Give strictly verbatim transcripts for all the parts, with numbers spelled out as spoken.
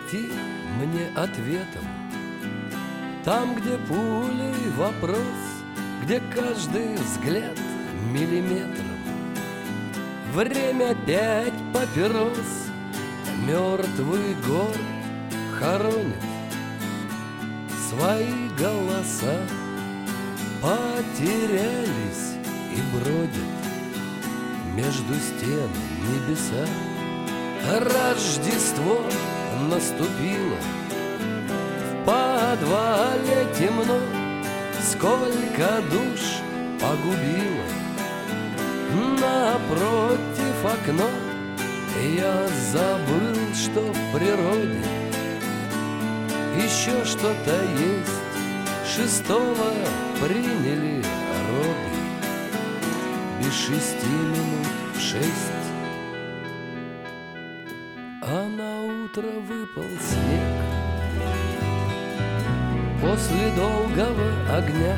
пройти мне ответом там, где пулей вопрос, где каждый взгляд миллиметром. Время пять папирос, мертвый город хоронит свои голоса, потерялись и бродят между стен небеса. Рождество наступило, в подвале темно, сколько душ погубило. Напротив окно я забыл, что в природе еще что-то есть. Шестого приняли роды, без шести минут в шесть. А на утро выпал снег после долгого огня.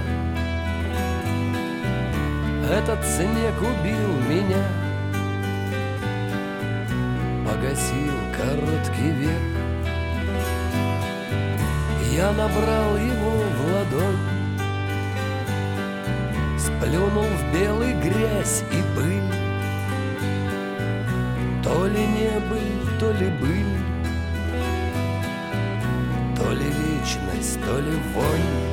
Этот снег убил меня, погасил короткий век. Я набрал его в ладонь, сплюнул в белый грязь и пыль. То ли не быль, то ли быль, то ли вечность, то ли вонь.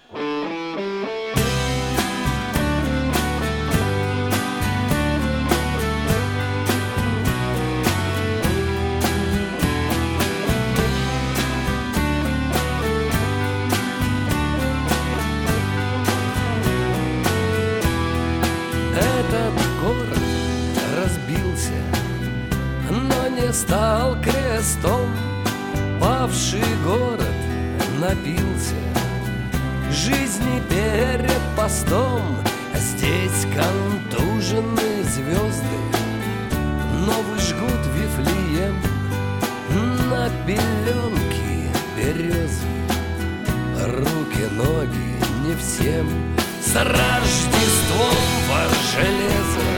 Стал крестом, павший город напился жизни перед постом. Здесь контуженные звезды новый жгут Вифлеем на пеленке березы. Руки, ноги не всем, с Рождеством во железо.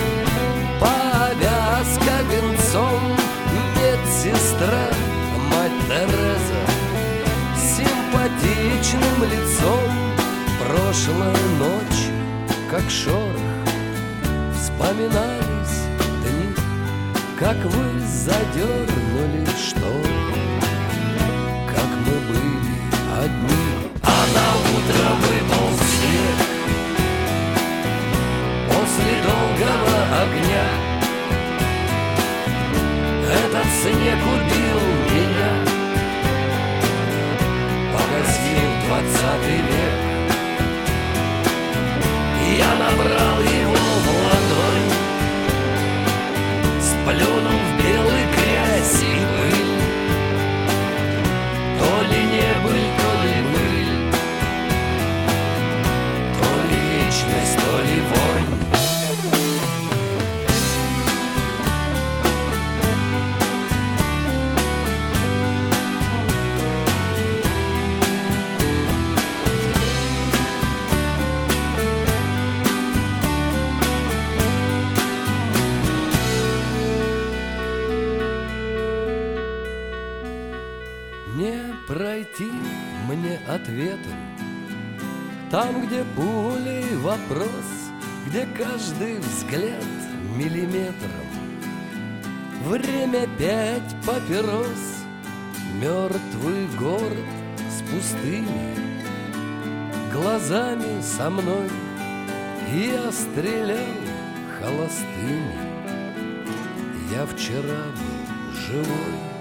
Повязка венцом, медсестра, мать Тереза, симпатичным лицом. Прошлая ночь, как шорох, вспоминались дни, как вы задернули шторы, как мы были одни. А на утро выпал снег после долгого огня. Этот снег убил меня, погасил двадцатый век. Я набрал его в ладонь, сплюнул в белый грязь и пыль. То ли не быль, то ли быль, то ли вечность, то ли вонь. Пройти мне ответом там, где пулей вопрос, где каждый взгляд миллиметром. Время пять папирос, мертвый город с пустыми глазами со мной. Я стрелял холостыми, я вчера был живой.